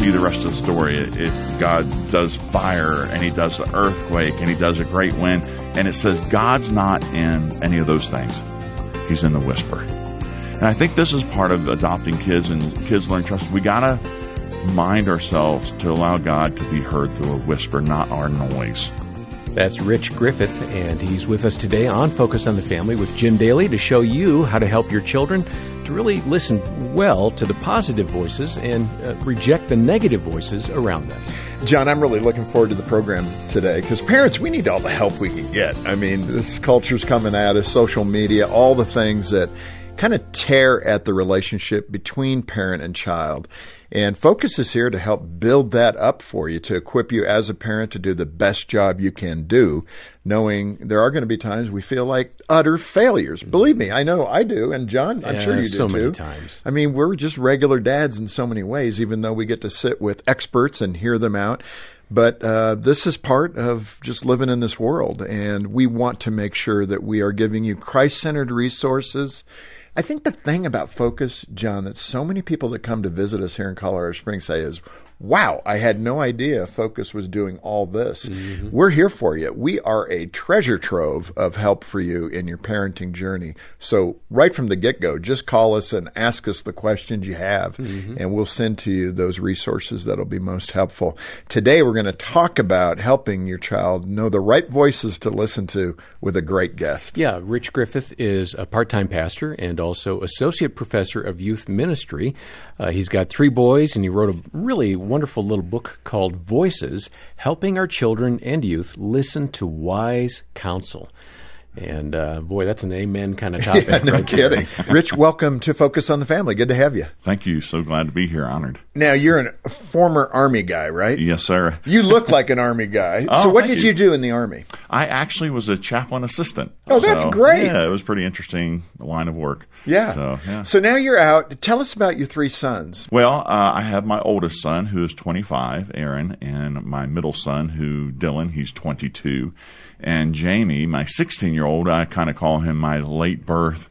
you the rest of the story. God does fire, and he does the earthquake, and he does a great wind. And it says God's not in any of those things. He's in the whisper. And I think this is part of adopting kids and kids learn trust. We got to mind ourselves to allow God to be heard through a whisper, not our noise. That's Rich Griffith, and he's with us today on Focus on the Family with Jim Daly to show you how to help your children to really listen well to the positive voices and reject the negative voices around them. John, I'm really looking forward to the program today because parents, we need all the help we can get. I mean, this culture's coming at us, social media, all the things that kind of tear at the relationship between parent and child. And Focus is here to help build that up for you, to equip you as a parent to do the best job you can do, knowing there are going to be times we feel like utter failures. Believe me, I know I do. And John, I'm sure you do so too. Many times. I mean, we're just regular dads in so many ways, even though we get to sit with experts and hear them out. But this is part of just living in this world. And we want to make sure that we are giving you Christ-centered resources. I think the thing about Focus, John, that so many people that come to visit us here in Colorado Springs say is, wow, I had no idea Focus was doing all this. Mm-hmm. We're here for you. We are a treasure trove of help for you in your parenting journey. So right from the get-go, just call us and ask us the questions you have, and we'll send to you those resources that'll be most helpful. Today, we're going to talk about helping your child know the right voices to listen to with a great guest. Yeah, Rich Griffith is a part-time pastor and also associate professor of youth ministry. He's got 3 boys, and he wrote a really wonderful little book called Voices, Helping Our Children and Youth Listen to Wise Counsel. And boy, that's an amen kind of topic. Yeah, no right kidding. There. Rich, welcome to Focus on the Family. Good to have you. Thank you. So glad to be here. Honored. Now, you're a former Army guy, right? Yes, sir. You look like an Army guy. Oh, so what thank did you do in the Army? I actually was a chaplain assistant. Oh, that's great. Yeah, it was pretty interesting line of work. Yeah. So now you're out. Tell us about your 3 sons. Well, I have my oldest son, who is 25, Aaron, and my middle son, Dylan, he's 22. And Jamie, my 16-year-old, I kind of call him my late birth,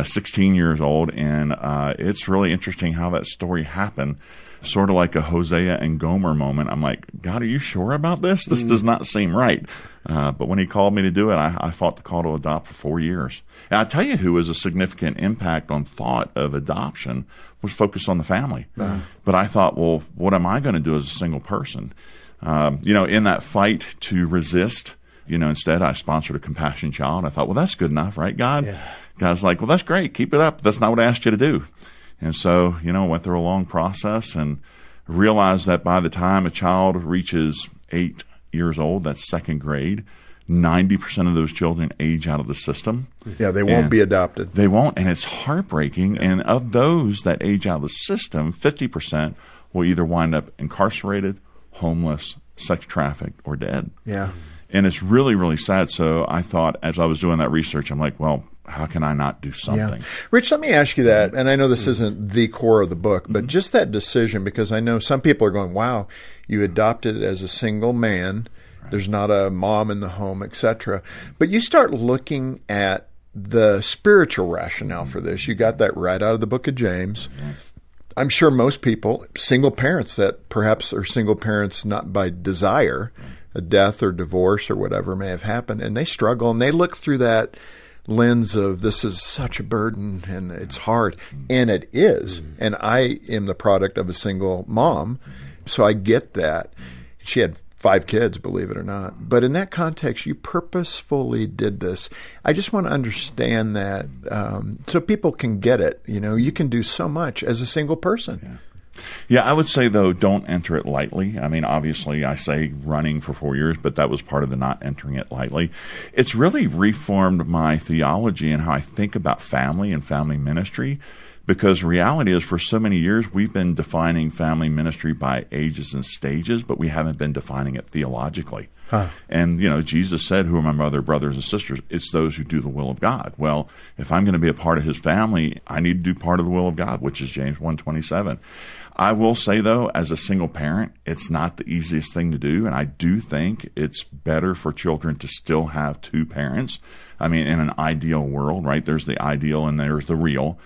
16 years old. And it's really interesting how that story happened. Sort of like a Hosea and Gomer moment. I'm like, God, are you sure about this? This does not seem right. But when he called me to do it, I fought the call to adopt for 4 years. And I'll tell you who was a significant impact on thought of adoption was Focus on the Family. But I thought, well, what am I going to do as a single person? In that fight to resist, instead I sponsored a compassion child. I thought, well, that's good enough, right, God? Yeah. God's like, well, that's great. Keep it up. That's not what I asked you to do. And so, went through a long process and realized that by the time a child reaches 8 years old, that's second grade, 90% of those children age out of the system. Yeah, they won't be adopted. They won't, and it's heartbreaking. Yeah. And of those that age out of the system, 50% will either wind up incarcerated, homeless, sex trafficked, or dead. Yeah. And it's really, really sad. So I thought, as I was doing that research, I'm like, well, how can I not do something? Yeah. Rich, let me ask you that, and I know this isn't the core of the book, but just that decision, because I know some people are going, wow, you adopted as a single man, right. There's not a mom in the home, etc. But you start looking at the spiritual rationale for this. You got that right out of the book of James. Mm-hmm. I'm sure most people, single parents that perhaps are single parents not by desire, a death or divorce or whatever may have happened, and they struggle, and they look through that lens of this is such a burden and it's hard, and it is. And I am the product of a single mom, so I get that. She had 5 kids, believe it or not. But in that context, you purposefully did this. I just want to understand that so people can get it. You can do so much as a single person. Yeah. Yeah, I would say, though, don't enter it lightly. I mean, obviously, I say running for 4 years, but that was part of the not entering it lightly. It's really reformed my theology and how I think about family and family ministry, because reality is for so many years we've been defining family ministry by ages and stages, but we haven't been defining it theologically. Huh. And, Jesus said, who are my mother, brothers, and sisters? It's those who do the will of God. Well, if I'm going to be a part of his family, I need to do part of the will of God, which is James 1:27. I will say, though, as a single parent, it's not the easiest thing to do, and I do think it's better for children to still have 2 parents. I mean, in an ideal world, right? There's the ideal and there's the real.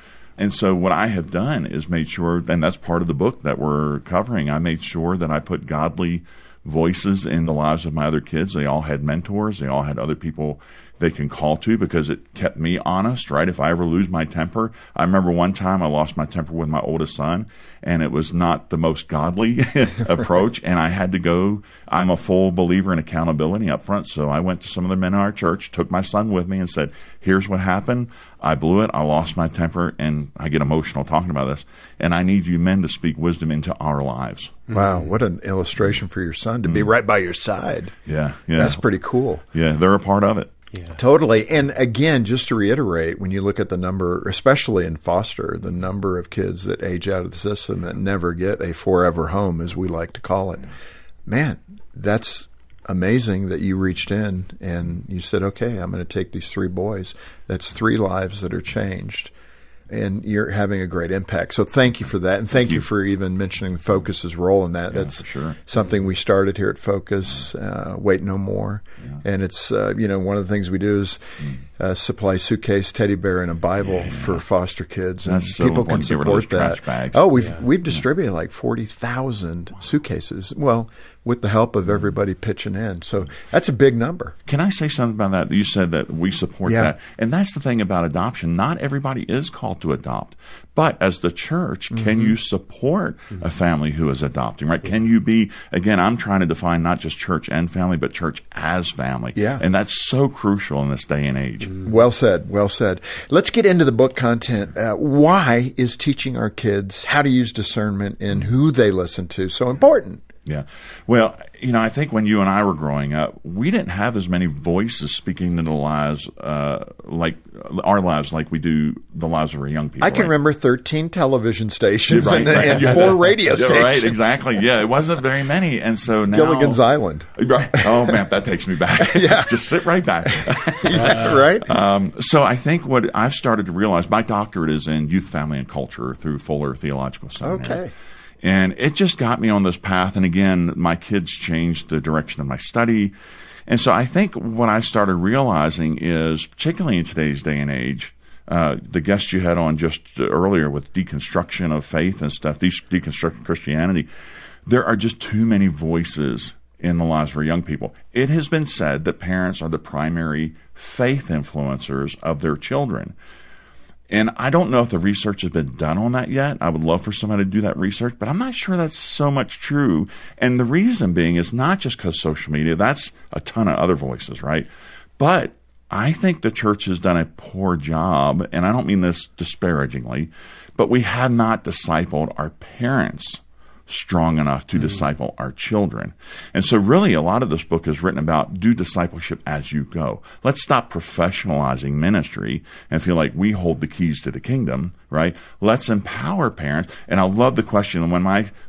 And so what I have done is made sure, and that's part of the book that we're covering, I made sure that I put godly voices in the lives of my other kids. They all had mentors. They all had other people they can call to, because it kept me honest, right? If I ever lose my temper, I remember one time I lost my temper with my oldest son, and it was not the most godly approach, and I had to go. I'm a full believer in accountability up front, so I went to some of the men in our church, took my son with me, and said, here's what happened. I blew it. I lost my temper, and I get emotional talking about this, and I need you men to speak wisdom into our lives. Wow, what an illustration for your son to be right by your side. Yeah, yeah. That's pretty cool. Yeah, they're a part of it. Yeah. Totally. And again, just to reiterate, when you look at the number, especially in foster, the number of kids that age out of the system and never get a forever home, as we like to call it, man, that's amazing that you reached in and you said, okay, I'm going to take these 3 boys. That's 3 lives that are changed. And you're having a great impact. So thank you for that. And thank you for even mentioning Focus's role in that. Yeah, That's for sure. something we started here at Focus, Wait No More. Yeah. And it's, one of the things we do is supply suitcase, teddy bear, and a Bible for foster kids. And That's so people can important to get rid of support those that. trash bags. Oh, we've distributed like 40,000 suitcases. Well, with the help of everybody pitching in. So that's a big number. Can I say something about that? You said that we support that. And that's the thing about adoption. Not everybody is called to adopt. But as the church, can you support a family who is adopting, right? Can you be, again, I'm trying to define not just church and family, but church as family. Yeah. And that's so crucial in this day and age. Well said. Well said. Let's get into the book content. Why is teaching our kids how to use discernment in who they listen to so important? Yeah. Well, I think when you and I were growing up, we didn't have as many voices speaking into the lives, like our lives, like we do the lives of our young people. I can remember 13 television stations Right. and 4 radio Yeah, stations. right, exactly. Yeah, it wasn't very many. And so now. Gilligan's Island. Right. Oh, man, that takes me back. Yeah. Just sit right back. Yeah, right? So I think what I've started to realize, my doctorate is in youth, family, and culture through Fuller Theological Seminary. Okay. And it just got me on this path. And again, my kids changed the direction of my study. And so I think what I started realizing is, particularly in today's day and age, the guest you had on just earlier with deconstruction of faith and stuff, deconstructing Christianity, there are just too many voices in the lives of our young people. It has been said that parents are the primary faith influencers of their children. And I don't know if the research has been done on that yet. I would love for somebody to do that research, but I'm not sure that's so much true. And the reason being is not just because social media, that's a ton of other voices, right? But I think the church has done a poor job, and I don't mean this disparagingly, but we have not discipled our parents strong enough to disciple our children. And so really a lot of this book is written about do discipleship as you go. Let's stop professionalizing ministry and feel like we hold the keys to the kingdom, right? Let's empower parents. And I love the question. When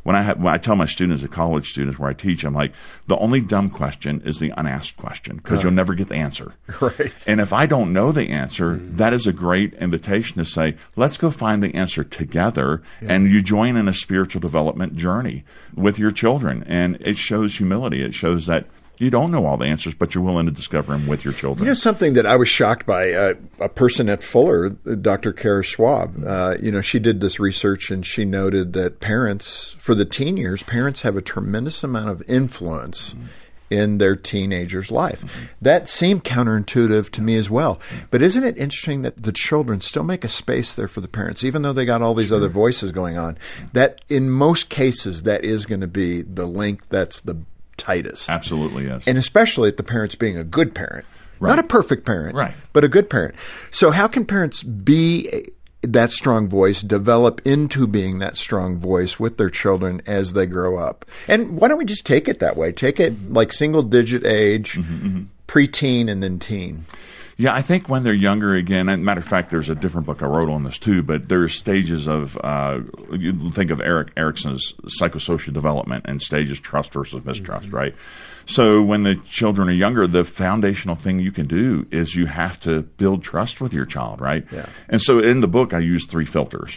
I tell my students, the college students where I teach, I'm like, the only dumb question is the unasked question, because you'll never get the answer. Right. And if I don't know the answer, that is a great invitation to say, let's go find the answer together. And you join in a spiritual development journey with your children. And it shows humility. It shows that you don't know all the answers, but you're willing to discover them with your children. You know, something that I was shocked by, a person at Fuller, Dr. Kara Schwab, she did this research and she noted that parents, for the teen years, parents have a tremendous amount of influence in their teenager's life. That seemed counterintuitive to me as well. But isn't it interesting that the children still make a space there for the parents, even though they got all these other voices going on, that in most cases that is going to be the link that's the tightest. Absolutely, yes. And especially at the parents being a good parent. Right. Not a perfect parent, right, but a good parent. So how can parents be that strong voice, develop into being that strong voice with their children as they grow up? And why don't we just take it that way? Take it like single-digit age, preteen, and then teen. Yeah, I think when they're younger, again, and matter of fact, there's a different book I wrote on this too, but there's stages of, you think of Erickson's psychosocial development and stages, trust versus mistrust, right? So when the children are younger, the foundational thing you can do is you have to build trust with your child, right? Yeah. And so in the book, I use 3 filters,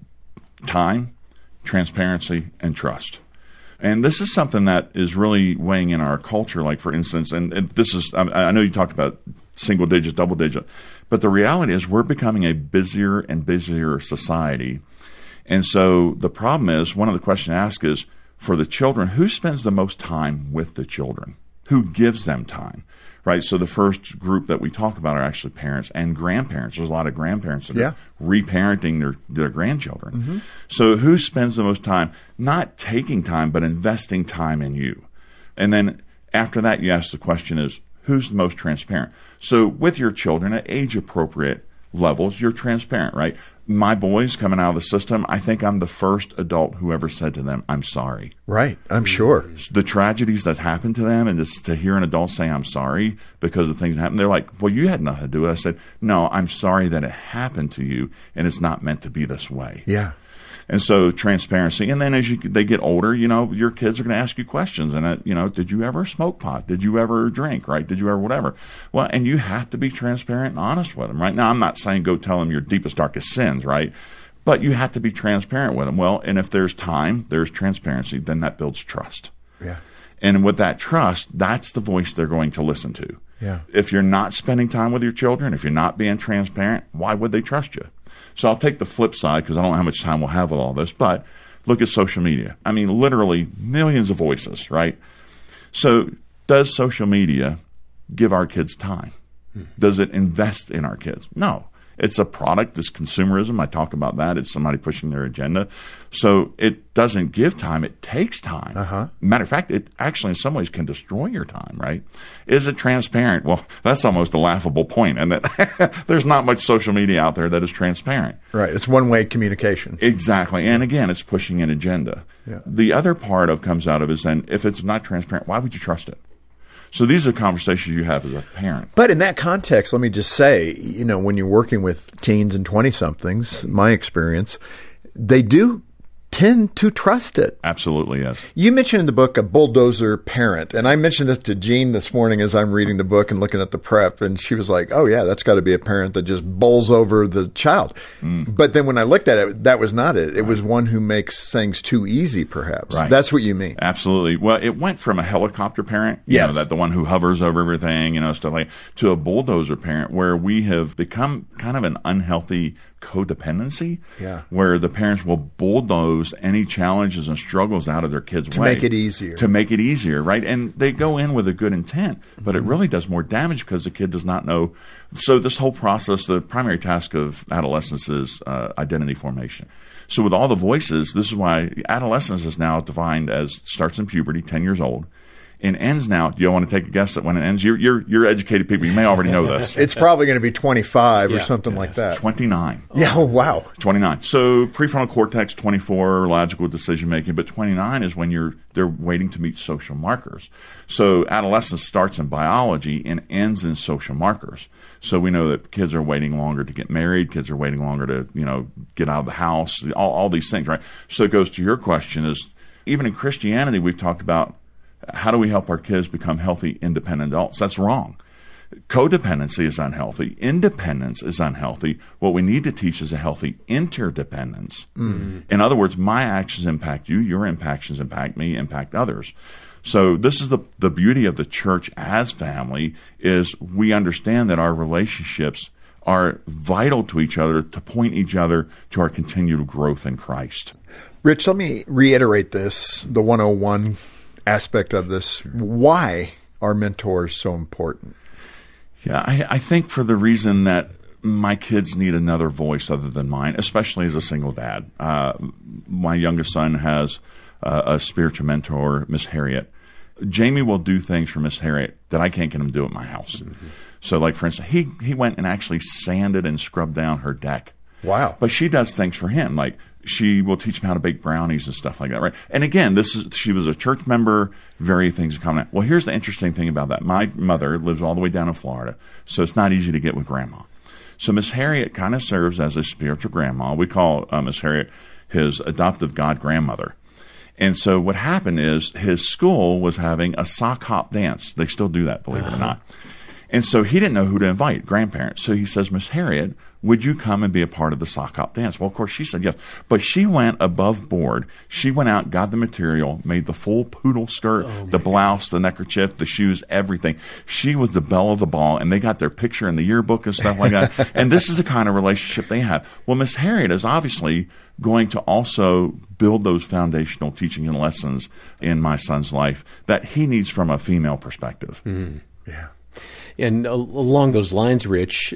time, transparency, and trust. And this is something that is really weighing in our culture. Like, for instance, and this is, I know you talked about single digit, double digit. But the reality is we're becoming a busier and busier society. And so the problem is, one of the questions asked is, for the children, who spends the most time with the children? Who gives them time? Right? So the first group that we talk about are actually parents and grandparents. There's a lot of grandparents that are reparenting their grandchildren. Mm-hmm. So who spends the most time, not taking time, but investing time in you? And then after that, you ask the question is, who's the most transparent? So with your children at age-appropriate levels, you're transparent, right? My boys coming out of the system, I think I'm the first adult who ever said to them, I'm sorry. Right, I'm sure. The tragedies that happened to them, and just to hear an adult say, I'm sorry because of things that happened, they're like, well, you had nothing to do with it. I said, no, I'm sorry that it happened to you, and it's not meant to be this way. Yeah. And so transparency. And then as they get older, your kids are going to ask you questions. And, did you ever smoke pot? Did you ever drink, right? Did you ever whatever? Well, and you have to be transparent and honest with them, right? Now, I'm not saying go tell them your deepest, darkest sins, right? But you have to be transparent with them. Well, and if there's time, there's transparency, then that builds trust. Yeah. And with that trust, that's the voice they're going to listen to. Yeah. If you're not spending time with your children, if you're not being transparent, why would they trust you? So I'll take the flip side because I don't know how much time we'll have with all this, but look at social media. I mean, literally millions of voices, right? So does social media give our kids time? Does it invest in our kids? No. It's a product. It's consumerism. I talk about that. It's somebody pushing their agenda. So it doesn't give time. It takes time. Uh-huh. Matter of fact, it actually in some ways can destroy your time, right? Is it transparent? Well, that's almost a laughable point. And that there's not much social media out there that is transparent. Right. It's one-way communication. Exactly. And again, it's pushing an agenda. Yeah. The other part of comes out of is then if it's not transparent, why would you trust it? So these are conversations you have as a parent. But in that context, let me just say, when you're working with teens and 20-somethings, my experience, they do tend to trust it. Absolutely, yes. You mentioned in the book a bulldozer parent, and I mentioned this to Jean this morning as I'm reading the book and looking at the prep, and she was like, oh yeah, that's got to be a parent that just bowls over the child. But then when I looked at it, that was not it. It was one who makes things too easy, perhaps. Right. That's what you mean. Absolutely. Well, it went from a helicopter parent, yes, that the one who hovers over everything, stuff like, to a bulldozer parent where we have become kind of an unhealthy codependency, where the parents will bulldoze any challenges and struggles out of their kids' way. To make it easier. To make it easier, right? And they go in with a good intent, but it really does more damage because the kid does not know. So this whole process, the primary task of adolescence is identity formation. So with all the voices, this is why adolescence is now defined as starts in puberty, 10 years old, and ends now. Do you want to take a guess at when it ends? You're educated people. You may already know this. It's probably going to be 25 or something like that. 29. Yeah. Oh, wow. 29. So prefrontal cortex, 24, logical decision making, but 29 is when they're waiting to meet social markers. So adolescence starts in biology and ends in social markers. So we know that kids are waiting longer to get married. Kids are waiting longer to get out of the house. All these things, right? So it goes to your question is even in Christianity we've talked about. How do we help our kids become healthy, independent adults? That's wrong. Codependency is unhealthy. Independence is unhealthy. What we need to teach is a healthy interdependence. Mm-hmm. In other words, my actions impact you, your actions impact me, impact others. So this is the beauty of the church as family is we understand that our relationships are vital to each other to point each other to our continual growth in Christ. Rich, let me reiterate this, the 101 aspect of this. Why are mentors so important? Yeah, I think for the reason that my kids need another voice other than mine, especially as a single dad. My youngest son has a spiritual mentor, Miss Harriet. Jamie will do things for Miss Harriet that I can't get him to do at my house. Mm-hmm. So, like, for instance, he went and actually sanded and scrubbed down her deck. Wow. But she does things for him, like she will teach him how to bake brownies and stuff like that, right? And again, she was a church member, very things in common. Well, here's the interesting thing about that. My mother lives all the way down in Florida, so it's not easy to get with Grandma. So Miss Harriet kind of serves as a spiritual grandma. We call Miss Harriet his adoptive god grandmother. And so what happened is his school was having a sock hop dance. They still do that, believe it or not. And so he didn't know who to invite, grandparents. So he says, Miss Harriet, would you come and be a part of the sock hop dance? Well, of course, she said yes. But she went above board. She went out, got the material, made the full poodle skirt, the blouse, the neckerchief, the shoes, everything. She was the belle of the ball, and they got their picture in the yearbook and stuff like that. And this is the kind of relationship they have. Well, Miss Harriet is obviously going to also build those foundational teaching and lessons in my son's life that he needs from a female perspective. Yeah. And along those lines, Rich,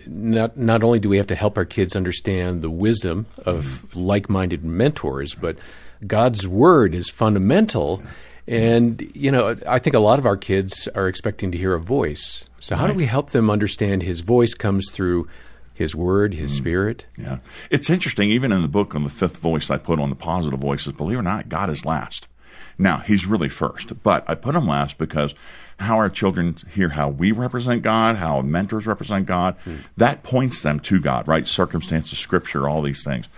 not only do we have to help our kids understand the wisdom of like-minded mentors, but God's Word is fundamental. And, I think a lot of our kids are expecting to hear a voice. So how do we help them understand His voice comes through His Word, His Spirit? Yeah. It's interesting, even in the book on the fifth voice I put on the positive voices, believe it or not, God is last. Now, He's really first, but I put Him last because how our children hear how we represent God, how mentors represent God, that points them to God, right? Circumstances, Scripture, all these things.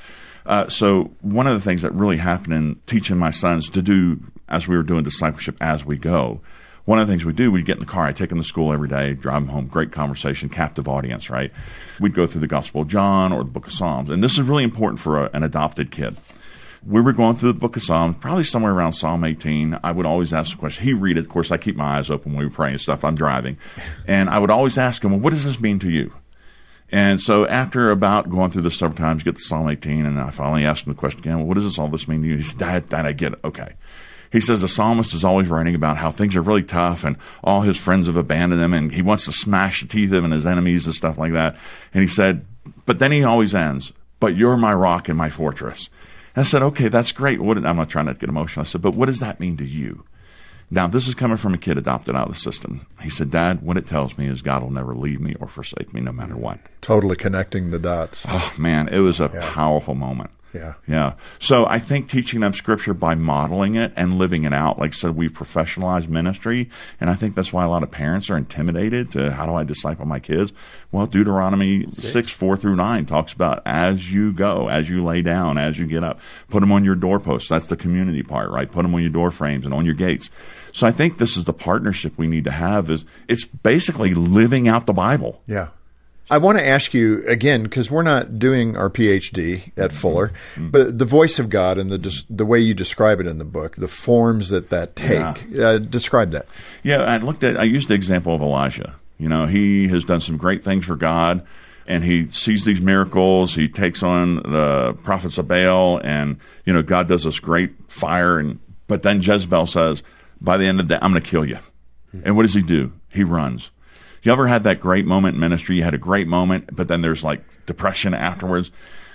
So one of the things that really happened in teaching my sons to do as we were doing discipleship as we go, one of the things we do, we'd get in the car, I'd take them to school every day, drive them home, great conversation, captive audience, right? We'd go through the Gospel of John or the Book of Psalms, and this is really important for an adopted kid. We were going through the book of Psalms, probably somewhere around Psalm 18. I would always ask the question. He'd read it. Of course, I keep my eyes open when we pray and stuff. I'm driving. And I would always ask him, well, what does this mean to you? And so after about going through this several times, get to Psalm 18, and I finally asked him the question again, well, what does all this mean to you? He said, Dad, I get it. Okay. He says the psalmist is always writing about how things are really tough and all his friends have abandoned him, and he wants to smash the teeth of him and his enemies and stuff like that. And he said, but then he always ends, but you're my rock and my fortress. And I said, okay, that's great. I'm not trying to get emotional. I said, but what does that mean to you? Now, this is coming from a kid adopted out of the system. He said, Dad, what it tells me is God will never leave me or forsake me no matter what. Totally connecting the dots. Oh, man, it was a powerful moment. Yeah. So I think teaching them Scripture by modeling it and living it out, like I said, we've professionalized ministry, and I think that's why a lot of parents are intimidated to how do I disciple my kids? Well, Deuteronomy 6:4-9 talks about as you go, as you lay down, as you get up, put them on your doorposts. That's the community part, right? Put them on your door frames and on your gates. So I think this is the partnership we need to have. It's basically living out the Bible. Yeah. I want to ask you again, because we're not doing our PhD at Fuller, but the voice of God and the way you describe it in the book, the forms that take, describe that. Yeah, I used the example of Elijah. He has done some great things for God, and he sees these miracles. He takes on the prophets of Baal, and God does this great fire, but then Jezebel says, by the end of the day, I'm going to kill you. And what does he do? He runs. You ever had that great moment in ministry? You had a great moment, but then there's like depression afterwards.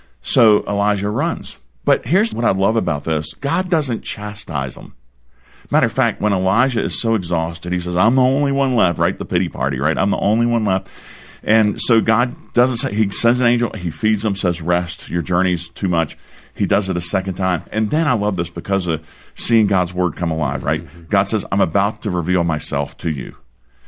So Elijah runs. But here's what I love about this. God doesn't chastise him. Matter of fact, when Elijah is so exhausted, he says, I'm the only one left, right? The pity party, right? I'm the only one left. And so God doesn't say, he sends an angel, he feeds him, says, rest, your journey's too much. He does it a second time. And then I love this because of seeing God's word come alive, right? God says, I'm about to reveal myself to you.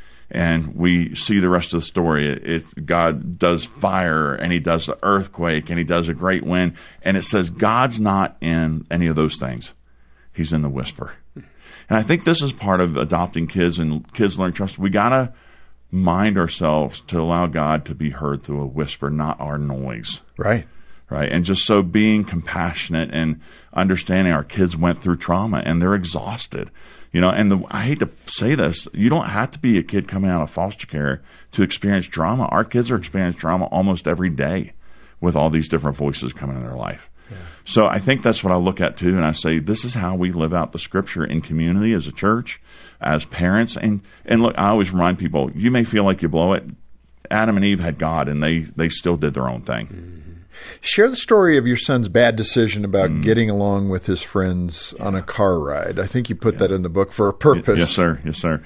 And we see the rest of the story. God does fire, and he does the earthquake, and he does a great wind. And it says God's not in any of those things. He's in the whisper. And I think this is part of adopting kids and kids learn trust. We got to mind ourselves to allow God to be heard through a whisper, not our noise. Right. And just so being compassionate and understanding our kids went through trauma, and they're exhausted. And I hate to say this, you don't have to be a kid coming out of foster care to experience trauma. Our kids are experiencing trauma almost every day with all these different voices coming in their life. Yeah. So I think that's what I look at too, and I say this is how we live out the Scripture in community, as a church, as parents. And look, I always remind people, you may feel like you blow it. Adam and Eve had God, and they still did their own thing. Mm-hmm. Share the story of your son's bad decision about getting along with his friends on a car ride. I think you put that in the book for a purpose. Yes, sir.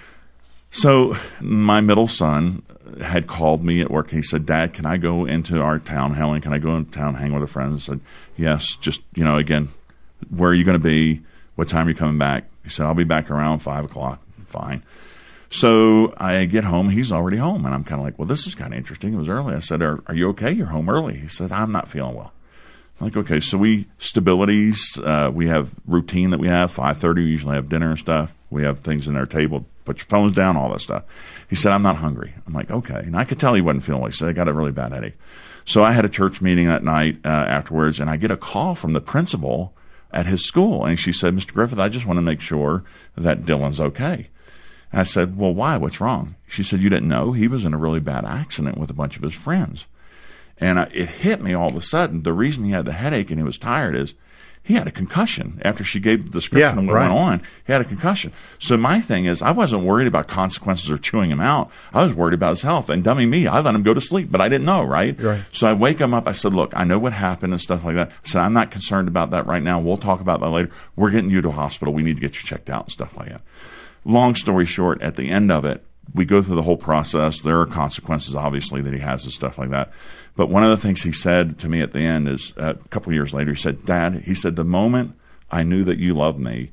So my middle son had called me at work. He said, Dad, can I go into our town, Helen? Can I go into town, hang with a friend? I said, yes. Just, again, where are you going to be? What time are you coming back? He said, I'll be back around 5 o'clock. Fine. So I get home. He's already home. And I'm kind of like, well, this is kind of interesting. It was early. I said, are you okay? You're home early. He said, I'm not feeling well. I'm like, okay. So we have routine that we have. 5:30, we usually have dinner and stuff. We have things in our table put your phones down, all that stuff. He said, I'm not hungry. I'm like, okay. And I could tell he wasn't feeling well. He said, I got a really bad headache. So I had a church meeting that night afterwards, and I get a call from the principal at his school. And she said, Mr. Griffith, I just want to make sure that Dylan's okay. And I said, well, why? What's wrong? She said, you didn't know? He was in a really bad accident with a bunch of his friends. And it hit me all of a sudden. The reason he had the headache and he was tired is he had a concussion. After she gave the description of what went on, he had a concussion. So my thing is, I wasn't worried about consequences or chewing him out. I was worried about his health. And dummy me, I let him go to sleep, but I didn't know, right? So I wake him up. I said, look, I know what happened and stuff like that. I said, I'm not concerned about that right now. We'll talk about that later. We're getting you to a hospital. We need to get you checked out and stuff like that. Long story short, at the end of it, we go through the whole process. There are consequences, obviously, that he has and stuff like that. But one of the things he said to me at the end is, a couple of years later, he said, Dad, he said, the moment I knew that you loved me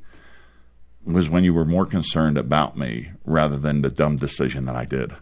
was when you were more concerned about me rather than the dumb decision that I did.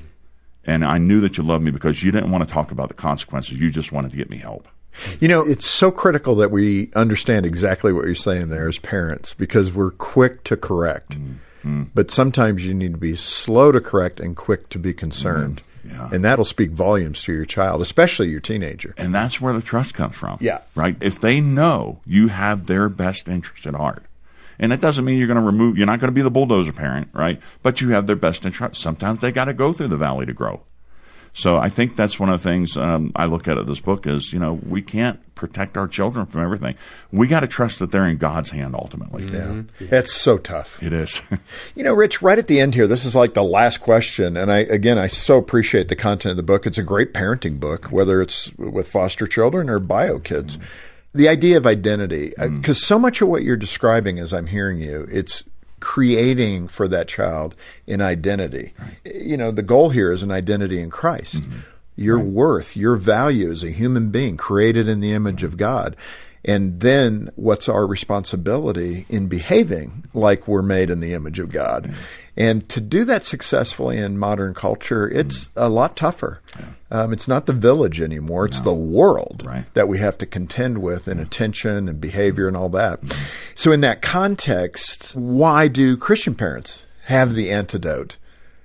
And I knew that you loved me because you didn't want to talk about the consequences. You just wanted to get me help. You know, it's so critical that we understand exactly what you're saying there as parents, because we're quick to correct. But sometimes you need to be slow to correct and quick to be concerned. Yeah. And that'll speak volumes to your child, especially your teenager. And that's where the trust comes from. Yeah. Right? If they know you have their best interest at heart. And it doesn't mean you're not going to be the bulldozer parent, right? But you have their best interest. Sometimes they got to go through the valley to grow. So I think that's one of the things I look at this book is, we can't protect our children from everything. We got to trust that they're in God's hand ultimately. Yeah. That's so tough. It is. Rich, right at the end here, this is like the last question. And I so appreciate the content of the book. It's a great parenting book, whether it's with foster children or bio kids. The idea of identity, because so much of what you're describing as I'm hearing you, it's creating for that child an identity. Right. The goal here is an identity in Christ. Your worth, your value as a human being created in the image of God. And then what's our responsibility in behaving like we're made in the image of God? And to do that successfully in modern culture, it's a lot tougher. It's not the village anymore. It's the world that we have to contend with in attention and behavior and all that. So in that context, why do Christian parents have the antidote?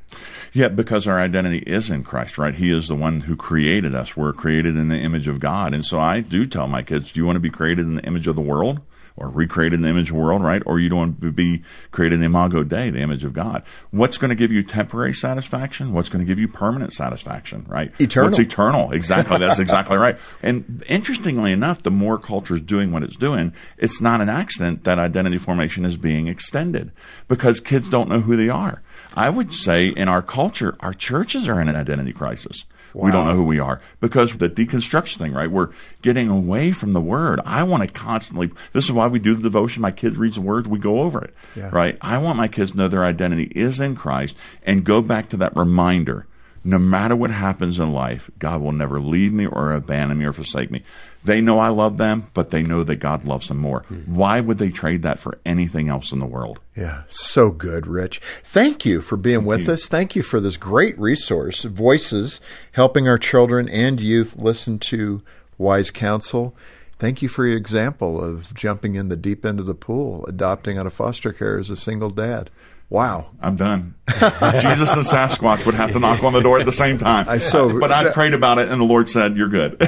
Yeah, because our identity is in Christ, right? He is the one who created us. We're created in the image of God. And so I do tell my kids, do you want to be created in the image of the world? Or recreated in the image of the world, right? Or you don't want to be created in the imago Dei, the image of God. What's going to give you temporary satisfaction? What's going to give you permanent satisfaction, right? Eternal. What's eternal? Exactly. That's exactly right. And interestingly enough, the more culture is doing what it's doing, it's not an accident that identity formation is being extended because kids don't know who they are. I would say in our culture, our churches are in an identity crisis. Wow. We don't know who we are because the deconstruction thing, right? We're getting away from the Word. I want to constantly, this is why we do the devotion. My kids read the Word, we go over it, right? I want my kids to know their identity is in Christ and go back to that reminder. No matter what happens in life, God will never leave me or abandon me or forsake me. They know I love them, but they know that God loves them more. Why would they trade that for anything else in the world? Yeah, so good, Rich. Thank you for being with us. Thank you for this great resource, Voices, helping our children and youth listen to wise counsel. Thank you for your example of jumping in the deep end of the pool, adopting out of foster care as a single dad. Wow. I'm done. Jesus and Sasquatch would have to knock on the door at the same time. But I prayed about it, and the Lord said, you're good.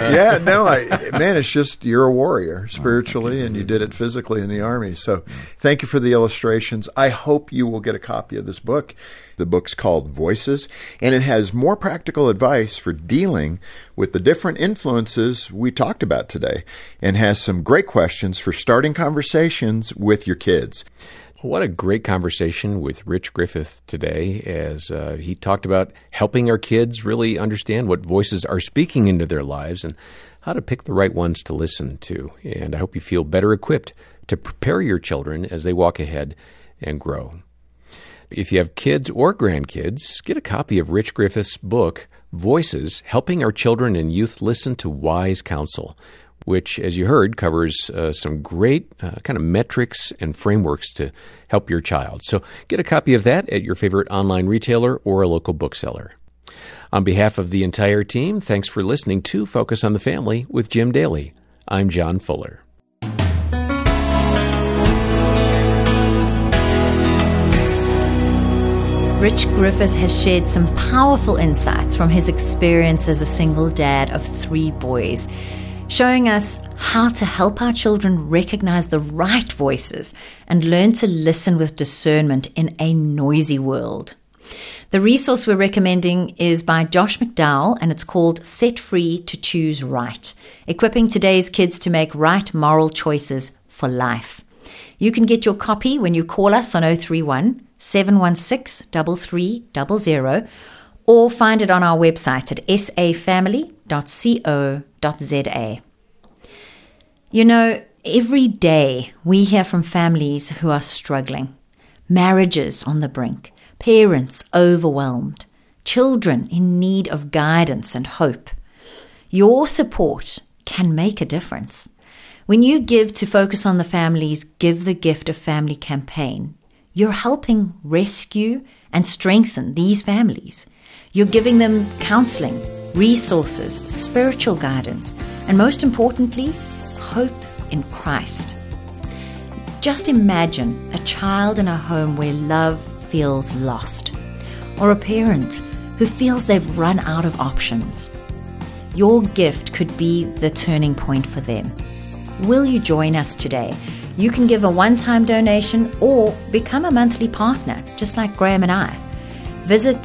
Man, it's just you're a warrior spiritually, and you did it physically in the Army. So thank you for the illustrations. I hope you will get a copy of this book. The book's called Voices, and it has more practical advice for dealing with the different influences we talked about today, and has some great questions for starting conversations with your kids. What a great conversation with Rich Griffith today as he talked about helping our kids really understand what voices are speaking into their lives and how to pick the right ones to listen to. And I hope you feel better equipped to prepare your children as they walk ahead and grow. If you have kids or grandkids, get a copy of Rich Griffith's book, Voices, Helping Our Children and Youth Listen to Wise Counsel, which, as you heard, covers some great kind of metrics and frameworks to help your child. So get a copy of that at your favorite online retailer or a local bookseller. On behalf of the entire team, thanks for listening to Focus on the Family with Jim Daly. I'm John Fuller. Rich Griffith has shared some powerful insights from his experience as a single dad of 3 boys, showing us how to help our children recognize the right voices and learn to listen with discernment in a noisy world. The resource we're recommending is by Josh McDowell, and it's called Set Free to Choose Right, equipping today's kids to make right moral choices for life. You can get your copy when you call us on 031 716 3300 or find it on our website at safamily.co.za. You know, every day we hear from families who are struggling, marriages on the brink, parents overwhelmed, children in need of guidance and hope. Your support can make a difference. When you give to Focus on the Family's Give the Gift of Family campaign, you're helping rescue and strengthen these families. You're giving them counseling, resources, spiritual guidance, and most importantly, hope in Christ. Just imagine a child in a home where love feels lost, or a parent who feels they've run out of options. Your gift could be the turning point for them. Will you join us today? You can give a one-time donation or become a monthly partner, just like Graham and I. Visit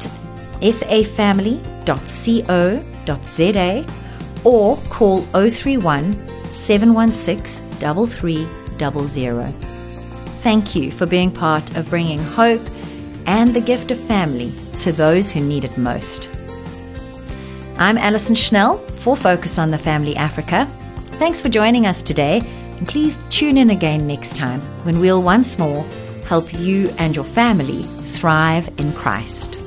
safamily.co.za or call 031 716 3300. Thank you for being part of bringing hope and the gift of family to those who need it most. I'm Alison Schnell for Focus on the Family Africa. Thanks for joining us today, and please tune in again next time when we'll once more help you and your family thrive in Christ.